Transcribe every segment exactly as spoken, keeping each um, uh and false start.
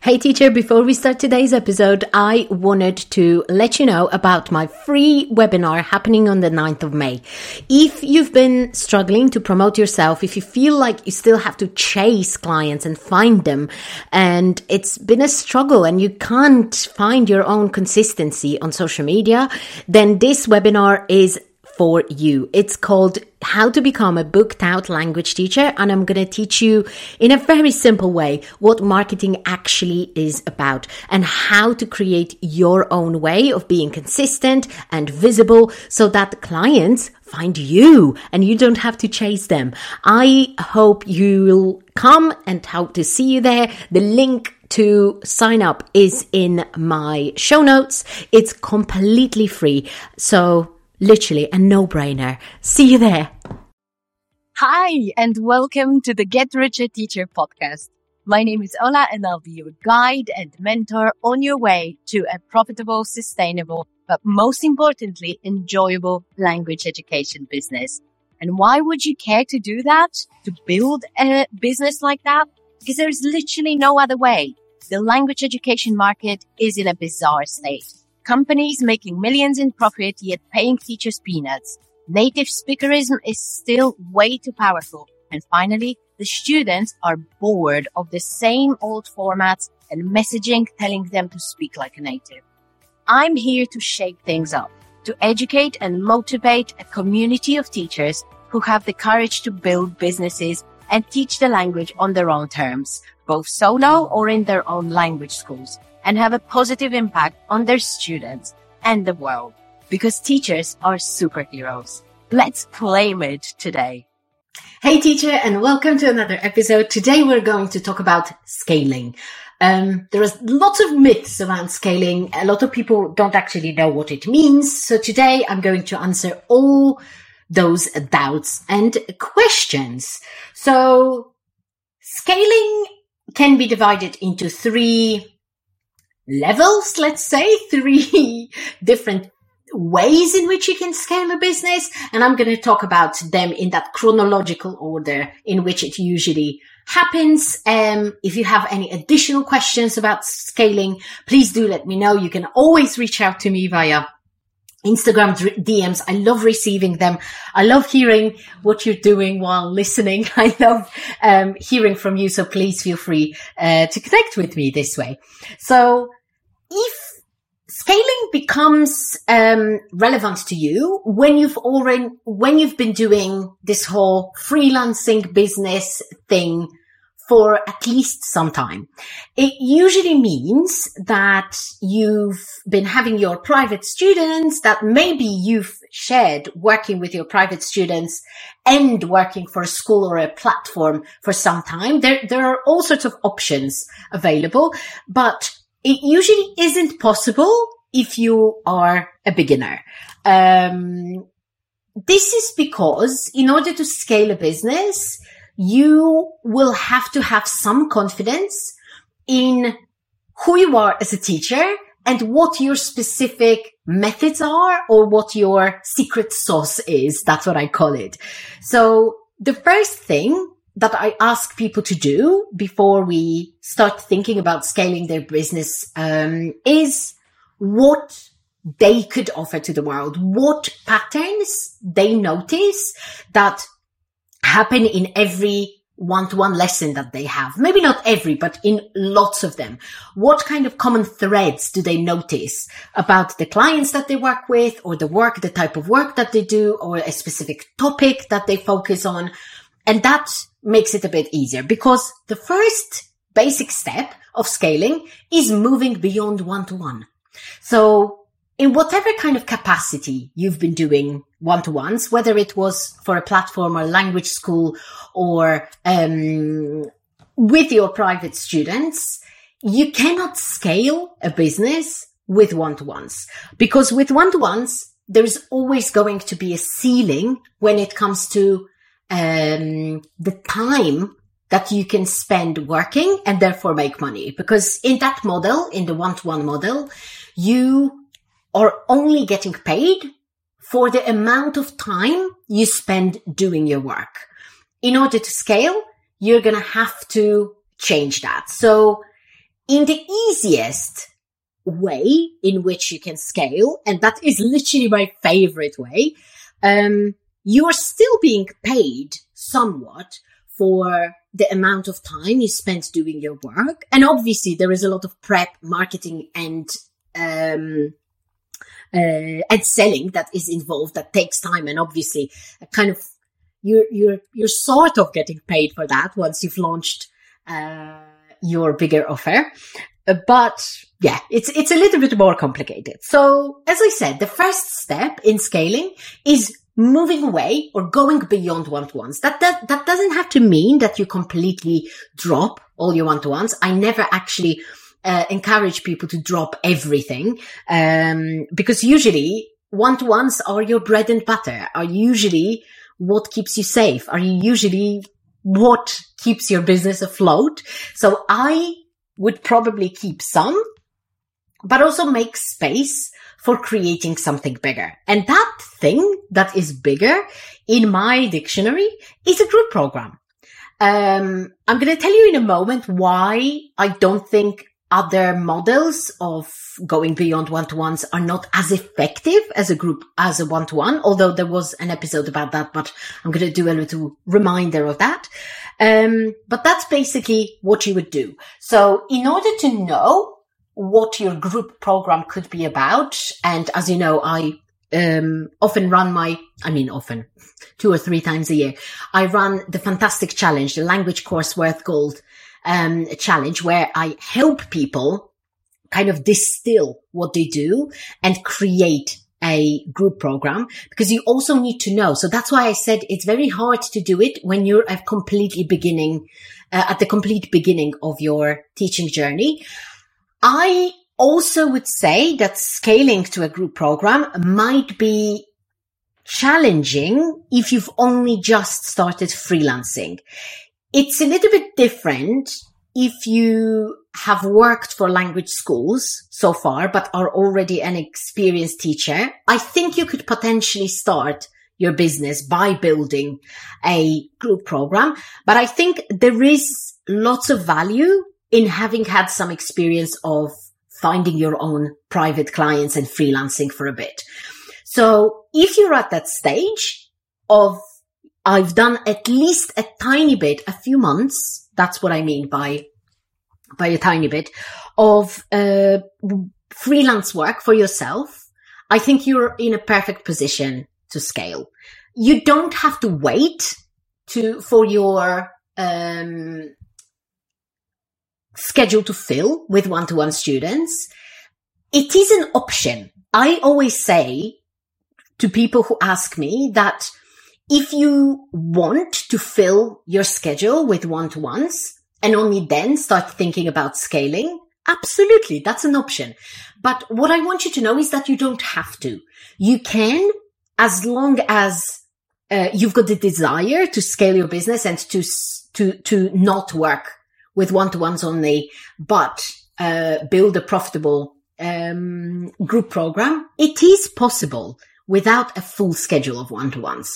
Hey teacher, before we start today's episode, I wanted to let you know about my free webinar happening on the ninth of May. If you've been struggling to promote yourself, if you feel like you still have to chase clients and find them, and it's been a struggle and you can't find your own consistency on social media, then this webinar is for you. It's called How to Become a Booked Out Language Teacher, and I'm going to teach you in a very simple way what marketing actually is about and how to create your own way of being consistent and visible so that clients find you and you don't have to chase them. I hope you'll come and hope to see you there. The link to sign up is in my show notes. It's completely free. So literally a no-brainer. See you there. Hi, and welcome to the Get Richer Teacher podcast. My name is Ola, and I'll be your guide and mentor on your way to a profitable, sustainable, but most importantly, enjoyable language education business. And why would you care to do that? To build a business like that? Because there is literally no other way. The language education market is in a bizarre state. Companies making millions in profit, yet paying teachers peanuts. Native speakerism is still way too powerful. And finally, the students are bored of the same old formats and messaging telling them to speak like a native. I'm here to shake things up, to educate and motivate a community of teachers who have the courage to build businesses and teach the language on their own terms, both solo or in their own language schools, and have a positive impact on their students and the world, because teachers are superheroes. Let's claim it today. Hey teacher, and welcome to another episode. Today we're going to talk about scaling. Um, there is lots of myths around scaling. A lot of people don't actually know what it means. So today I'm going to answer all those doubts and questions. So scaling can be divided into three levels, let's say, three different ways in which you can scale a business. And I'm going to talk about them in that chronological order in which it usually happens. Um, if you have any additional questions about scaling, please do let me know. You can always reach out to me via Instagram D Ms. I love receiving them. I love hearing what you're doing while listening. I love um, hearing from you. So please feel free uh, to connect with me this way. So if scaling becomes um, relevant to you when you've already, when you've been doing this whole freelancing business thing for at least some time, it usually means that you've been having your private students, that maybe you've shared working with your private students and working for a school or a platform for some time. There, there are all sorts of options available, but it usually isn't possible if you are a beginner. Um, this is because in order to scale a business, you will have to have some confidence in who you are as a teacher and what your specific methods are or what your secret sauce is. That's what I call it. So the first thing that I ask people to do before we start thinking about scaling their business um, is what they could offer to the world, what patterns they notice that happen in every one-to-one lesson that they have. Maybe not every, but in lots of them. What kind of common threads do they notice about the clients that they work with, or the work, the type of work that they do, or a specific topic that they focus on? And that makes it a bit easier, because the first basic step of scaling is moving beyond one-to-one. So in whatever kind of capacity you've been doing one-to-ones, whether it was for a platform or language school or um, with your private students, you cannot scale a business with one-to-ones, because with one-to-ones, there is always going to be a ceiling when it comes to um, the time that you can spend working and therefore make money. Because in that model, in the one-to-one model, you are only getting paid for the amount of time you spend doing your work. In order to scale, you're going to have to change that. So in the easiest way in which you can scale, and that is literally my favorite way, um, you are still being paid somewhat for the amount of time you spent doing your work. And obviously there is a lot of prep, marketing and, um, uh, and selling that is involved that takes time. And obviously a kind of, you're, you're, you're sort of getting paid for that once you've launched, uh, your bigger offer. Uh, but yeah, it's, it's a little bit more complicated. So as I said, the first step in scaling is moving away or going beyond one-to-ones. That, that, that doesn't have to mean that you completely drop all your one-to-ones. I never actually, uh, encourage people to drop everything. Um, because usually one-to-ones are your bread and butter, are usually what keeps you safe, are usually what keeps your business afloat. So I would probably keep some, but also make space for creating something bigger. And that thing that is bigger in my dictionary is a group program. Um, I'm going to tell you in a moment why I don't think other models of going beyond one-to-ones are not as effective as a group, as a one-to-one, although there was an episode about that, but I'm going to do a little reminder of that. Um, but that's basically what you would do. So in order to know what your group program could be about, and as you know, I um often run my, I mean often, two or three times a year, I run the fantastic challenge, the Language Course Worth Gold um challenge, where I help people kind of distill what they do and create a group program, because you also need to know. So that's why I said it's very hard to do it when you're at completely beginning, uh, at the complete beginning of your teaching journey. I also would say that scaling to a group program might be challenging if you've only just started freelancing. It's a little bit different if you have worked for language schools so far, but are already an experienced teacher. I think you could potentially start your business by building a group program, but I think there is lots of value in having had some experience of finding your own private clients and freelancing for a bit. So if you're at that stage of, I've done at least a tiny bit, a few months, that's what I mean by, by a tiny bit of, uh, freelance work for yourself, I think you're in a perfect position to scale. You don't have to wait to, for your, um, schedule to fill with one-to-one students. It is an option. I always say to people who ask me that if you want to fill your schedule with one-to-ones and only then start thinking about scaling, absolutely, that's an option. But what I want you to know is that you don't have to. You can, as long as uh, you've got the desire to scale your business and to to to not work with one-to-ones only, but uh build a profitable um group program. It is possible without a full schedule of one-to-ones.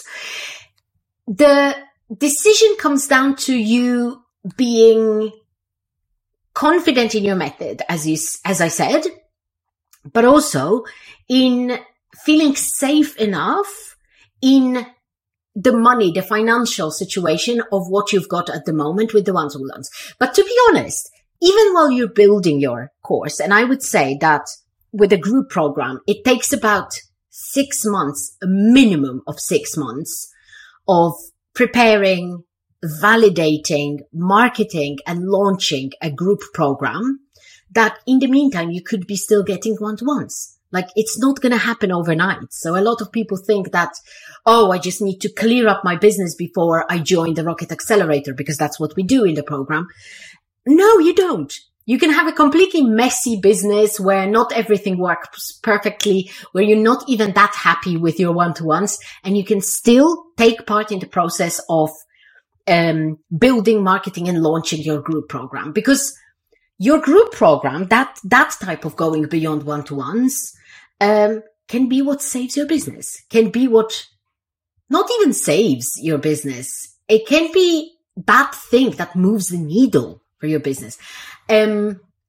The decision comes down to you being confident in your method, as you, as I said, but also in feeling safe enough in the money, the financial situation of what you've got at the moment with the one-to-ones. But to be honest, even while you're building your course, and I would say that with a group program, it takes about six months, a minimum of six months of preparing, validating, marketing, and launching a group program, that in the meantime, you could be still getting one-to-ones. Like, it's not going to happen overnight. So a lot of people think that, oh, I just need to clear up my business before I join the Rocket Accelerator, because that's what we do in the program. No, you don't. You can have a completely messy business where not everything works perfectly, where you're not even that happy with your one-to-ones, and you can still take part in the process of um building, marketing, and launching your group program. Because your group program, that that type of going beyond one-to-ones, um can be what saves your business, can be what not even saves your business. It can be that thing that moves the needle for your business. Um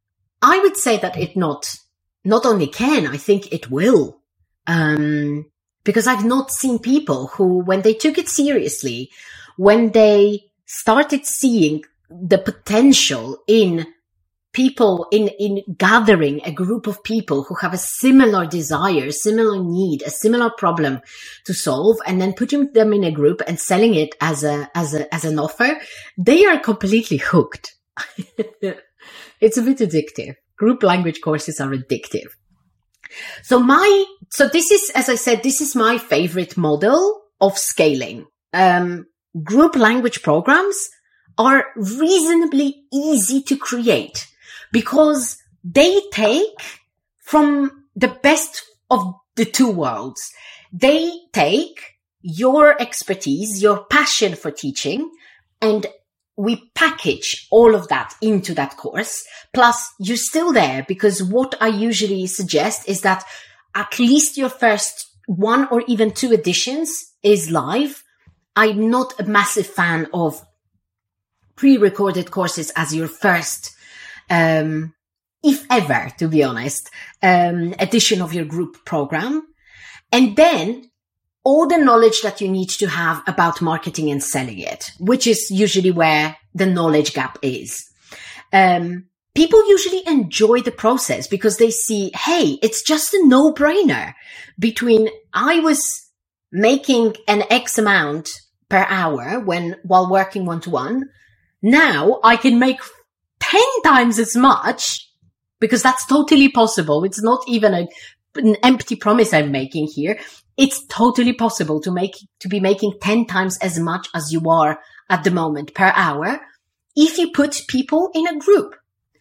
I would say that it not, not only can, I think it will. Um, because I've not seen people who, when they took it seriously, when they started seeing the potential in people, in, in gathering a group of people who have a similar desire, similar need, a similar problem to solve, and then putting them in a group and selling it as a, as a, as an offer, they are completely hooked. It's a bit addictive. Group language courses are addictive. So my, so this is, as I said, this is my favorite model of scaling. Um, group language programs are reasonably easy to create because they take from the best of the two worlds. They take your expertise, your passion for teaching, and we package all of that into that course. Plus, you're still there because what I usually suggest is that at least your first one or even two editions is live. I'm not a massive fan of pre-recorded courses as your first, um, if ever, to be honest, um, edition of your group program. And then all the knowledge that you need to have about marketing and selling it, which is usually where the knowledge gap is. Um, people usually enjoy the process because they see, hey, it's just a no-brainer between I was making an X amount per hour when, while working one-to-one. Now I can make ten times as much because that's totally possible. It's not even a, an empty promise I'm making here. It's totally possible to make, to be making ten times as much as you are at the moment per hour if you put people in a group.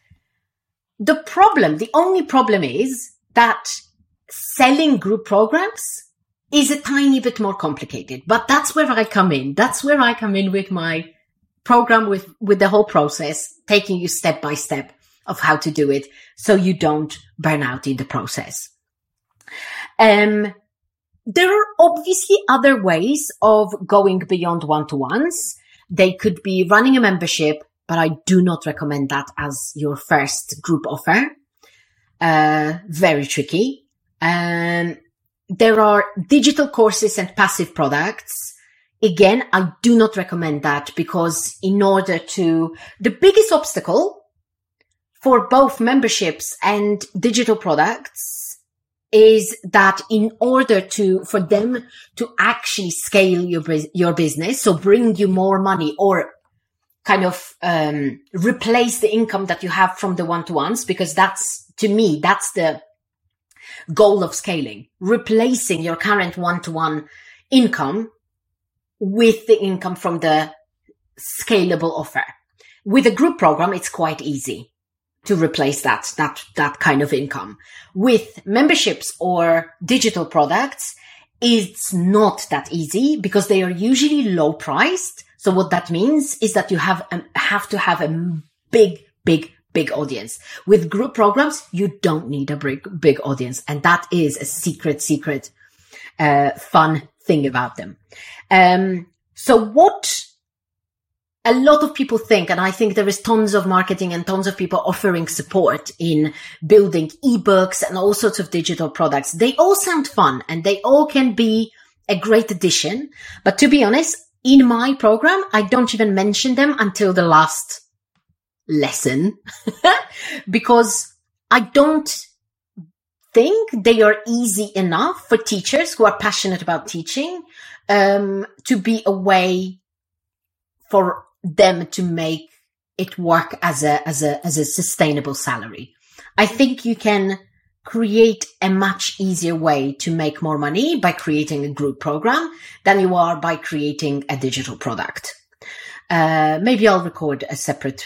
The problem, the only problem is that selling group programs is a tiny bit more complicated, but that's where I come in. That's where I come in with my program, with, with the whole process, taking you step by step of how to do it so you don't burn out in the process. Um, There are obviously other ways of going beyond one-to-ones. They could be running a membership, but I do not recommend that as your first group offer. Uh, very tricky. Um, there are digital courses and passive products. Again, I do not recommend that because in order to, the biggest obstacle for both memberships and digital products is that in order to, for them to actually scale your, your business, so bring you more money or kind of, um, replace the income that you have from the one-to-ones, because that's, to me, that's the goal of scaling, replacing your current one-to-one income with the income from the scalable offer. With a group program, it's quite easy to replace that, that, that kind of income. With memberships or digital products, it's not that easy because they are usually low priced. So what that means is that you have, um, have to have a big, big, big audience. With group programs, you don't need a big, big audience. And that is a secret, secret, uh, fun thing about them. Um, so what a lot of people think, and I think there is tons of marketing and tons of people offering support in building ebooks and all sorts of digital products. They all sound fun and they all can be a great addition. But to be honest, in my program, I don't even mention them until the last lesson because I don't think they are easy enough for teachers who are passionate about teaching, um, to be a way for them to make it work as a, as a, as a sustainable salary. I think you can create a much easier way to make more money by creating a group program than you are by creating a digital product. Uh, maybe I'll record a separate,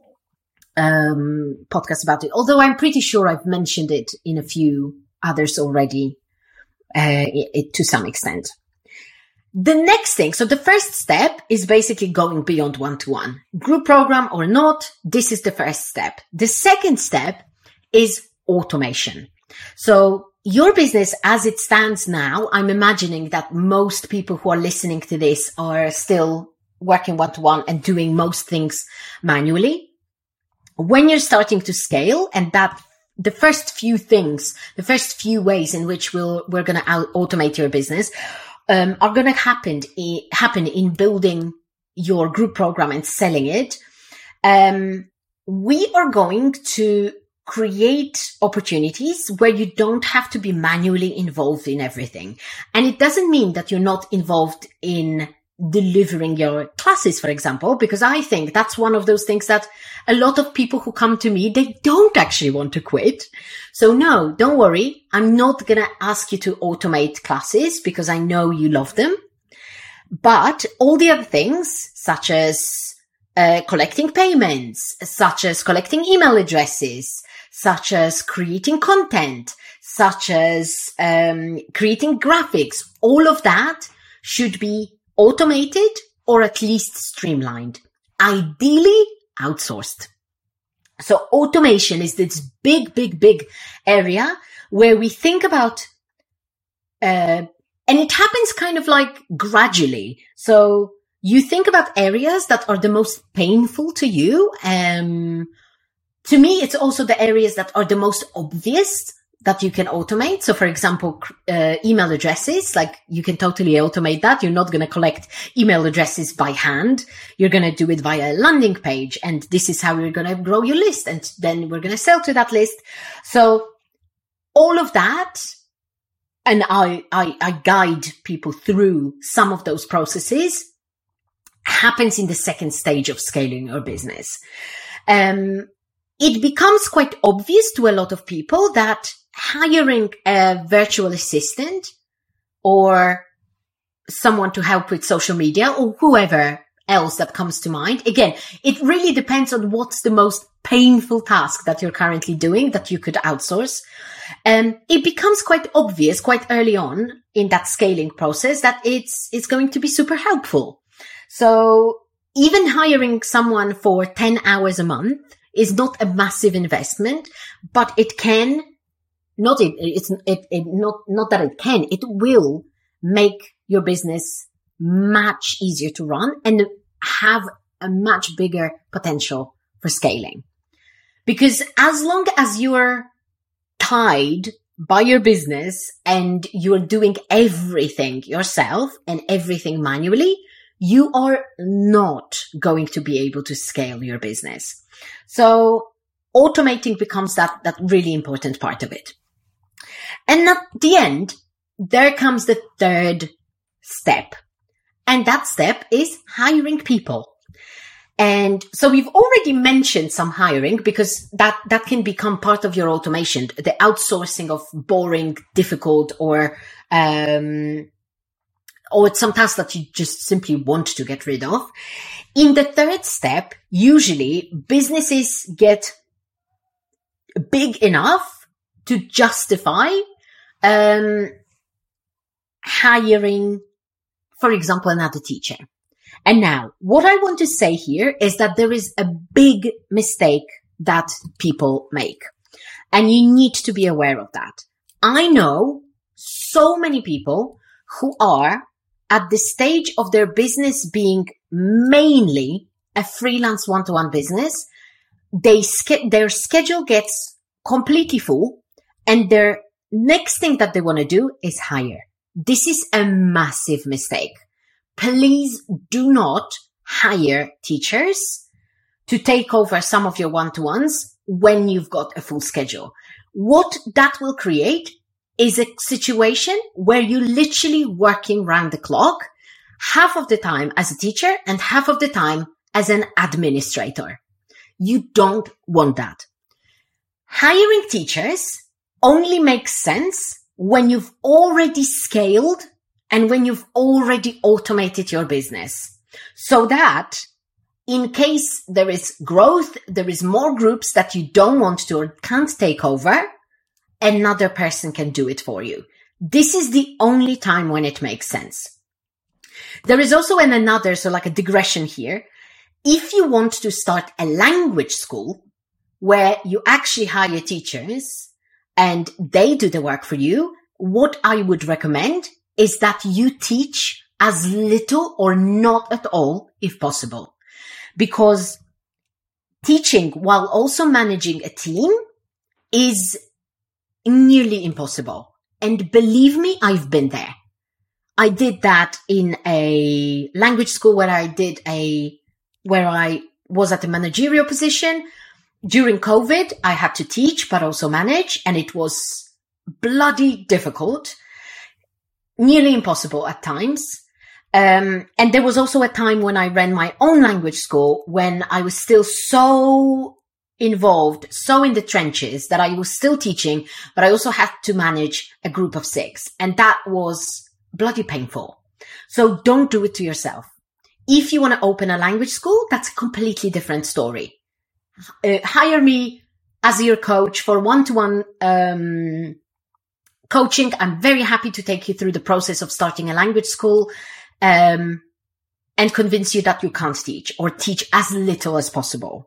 um, podcast about it, although I'm pretty sure I've mentioned it in a few others already, uh, it, to some extent. The next thing, so the first step is basically going beyond one-to-one. Group program or not, this is the first step. The second step is automation. So your business as it stands now, I'm imagining that most people who are listening to this are still working one-to-one and doing most things manually. when you're starting to scale, and that the first few things, the first few ways in which we'll, we're going to automate your business, um, are going to happen, happen in building your group program and selling it. Um, we are going to create opportunities where you don't have to be manually involved in everything. And it doesn't mean that you're not involved in delivering your classes, for example, because I think that's one of those things that a lot of people who come to me, they don't actually want to quit. So no, don't worry. I'm not going to ask you to automate classes because I know you love them. But all the other things, such as uh, collecting payments, such as collecting email addresses, such as creating content, such as um, creating graphics, all of that should be automated or at least streamlined, ideally outsourced. So automation is this big, big, big area where we think about, uh, and it happens kind of like gradually. So you think about areas that are the most painful to you. Um, to me, it's also the areas that are the most obvious that you can automate. So for example, uh, email addresses, like you can totally automate that. You're not going to collect email addresses by hand. You're going to do it via a landing page. And this is how you're going to grow your list. And then we're going to sell to that list. So all of that, and I, I, I guide people through some of those processes, happens in the second stage of scaling your business. Um, it becomes quite obvious to a lot of people that hiring a virtual assistant or someone to help with social media or whoever else that comes to mind. Again, it really depends on what's the most painful task that you're currently doing that you could outsource. Um, it becomes quite obvious quite early on in that scaling process that it's, it's going to be super helpful. So even hiring someone for ten hours a month is not a massive investment, but it can Not it, it's it, it not not that it can, it will make your business much easier to run and have a much bigger potential for scaling. Because as long as you're tied by your business and you're doing everything yourself and everything manually, you are not going to be able to scale your business. So automating becomes that that really important part of it. And at the end, there comes the third step. And that step is hiring people. And so we've already mentioned some hiring because that, that can become part of your automation, the outsourcing of boring, difficult, or, um, or some tasks that you just simply want to get rid of. In the third step, usually businesses get big enough to justify Um, hiring, for example, another teacher. And now what I want to say here is that there is a big mistake that people make, and you need to be aware of that. I know so many people who are at the stage of their business being mainly a freelance one-to-one business. They ske- their schedule gets completely full, and their next thing that they want to do is hire. This is a massive mistake. Please do not hire teachers to take over some of your one-to-ones when you've got a full schedule. What that will create is a situation where you're literally working round the clock, half of the time as a teacher and half of the time as an administrator. You don't want that. Hiring teachers only makes sense when you've already scaled and when you've already automated your business, so that in case there is growth, there is more groups that you don't want to or can't take over, another person can do it for you. This is the only time when it makes sense. There is also an another, so like a digression here. If you want to start a language school where you actually hire teachers and they do the work for you, what I would recommend is that you teach as little or not at all if possible. Because teaching while also managing a team is nearly impossible. And believe me, I've been there. I did that in a language school where I did a, where I was at a managerial position. During COVID, I had to teach, but also manage, and it was bloody difficult, nearly impossible at times. Um, and there was also a time when I ran my own language school when I was still so involved, so in the trenches that I was still teaching, but I also had to manage a group of six. And that was bloody painful. So don't do it to yourself. If you want to open a language school, that's a completely different story. Uh, hire me as your coach for one-to-one um, coaching. I'm very happy to take you through the process of starting a language school um, and convince you that you can't teach or teach as little as possible.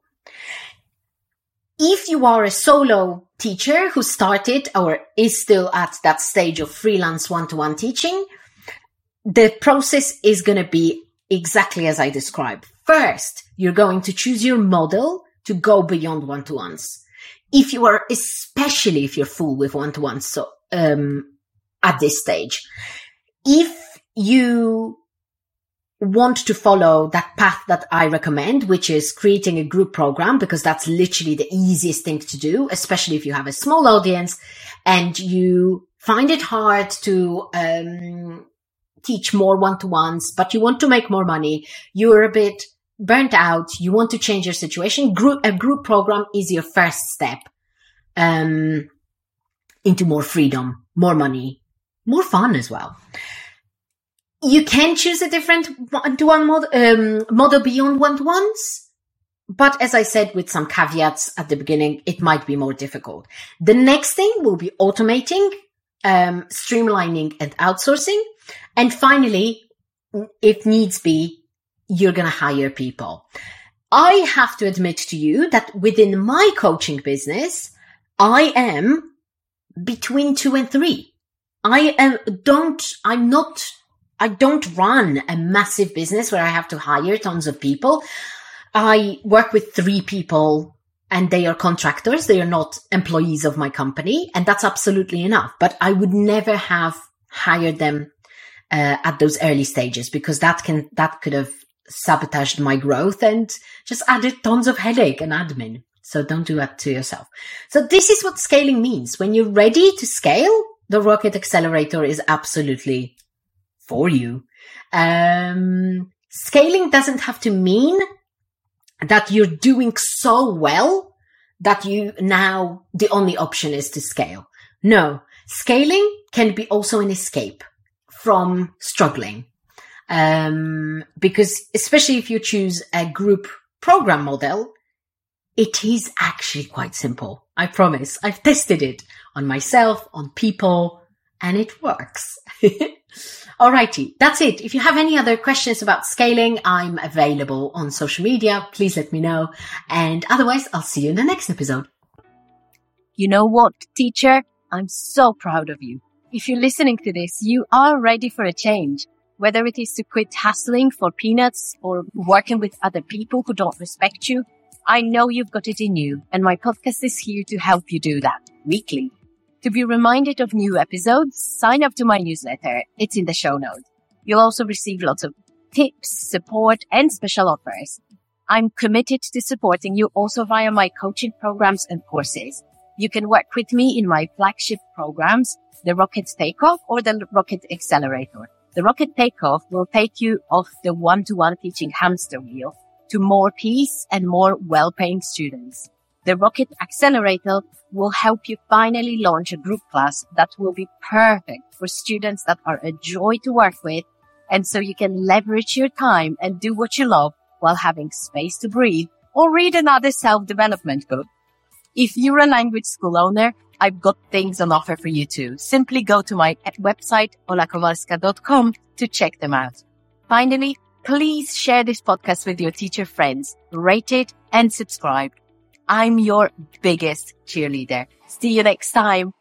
If you are a solo teacher who started or is still at that stage of freelance one-to-one teaching, the process is going to be exactly as I described. First, you're going to choose your model to go beyond one-to-ones. If you are, especially if you're full with one-to-ones, so, um, at this stage, if you want to follow that path that I recommend, which is creating a group program, because that's literally the easiest thing to do, especially if you have a small audience and you find it hard to, um, teach more one-to-ones, but you want to make more money. You're a bit burnt out, you want to change your situation, group, a group program is your first step um, into more freedom, more money, more fun as well. You can choose a different one-to-one model, um, model beyond one-to-ones, but as I said, with some caveats at the beginning, it might be more difficult. The next thing will be automating, um, streamlining and outsourcing. And finally, if needs be, you're going to hire people. I have to admit to you that within my coaching business, I am between two and three. I am, don't, I'm not, I don't run a massive business where I have to hire tons of people. I work with three people and they are contractors. They are not employees of my company. And that's absolutely enough. But I would never have hired them uh, at those early stages because that can, that could have sabotaged my growth and just added tons of headache and admin. So don't do that to yourself. So this is what scaling means. When you're ready to scale, the Rocket Accelerator is absolutely for you. Um, scaling doesn't have to mean that you're doing so well that you now the only option is to scale. No, scaling can be also an escape from struggling. Um, because especially if you choose a group program model, it is actually quite simple. I promise. I've tested it on myself, on people, and it works. Alrighty. That's it. If you have any other questions about scaling, I'm available on social media. Please let me know. And otherwise, I'll see you in the next episode. You know what, teacher? I'm so proud of you. If you're listening to this, you are ready for a change. Whether it is to quit hustling for peanuts or working with other people who don't respect you, I know you've got it in you, and my podcast is here to help you do that weekly. To be reminded of new episodes, sign up to my newsletter. It's in the show notes. You'll also receive lots of tips, support, and special offers. I'm committed to supporting you also via my coaching programs and courses. You can work with me in my flagship programs, the Rocket Takeoff or the Rocket Accelerator. The Rocket Takeoff will take you off the one-to-one teaching hamster wheel to more peace and more well-paying students. The Rocket Accelerator will help you finally launch a group class that will be perfect for students that are a joy to work with, and so you can leverage your time and do what you love while having space to breathe or read another self-development book. If you're a language school owner, I've got things on offer for you too. Simply go to my website, ola kowalska dot com, to check them out. Finally, please share this podcast with your teacher friends, rate it and subscribe. I'm your biggest cheerleader. See you next time.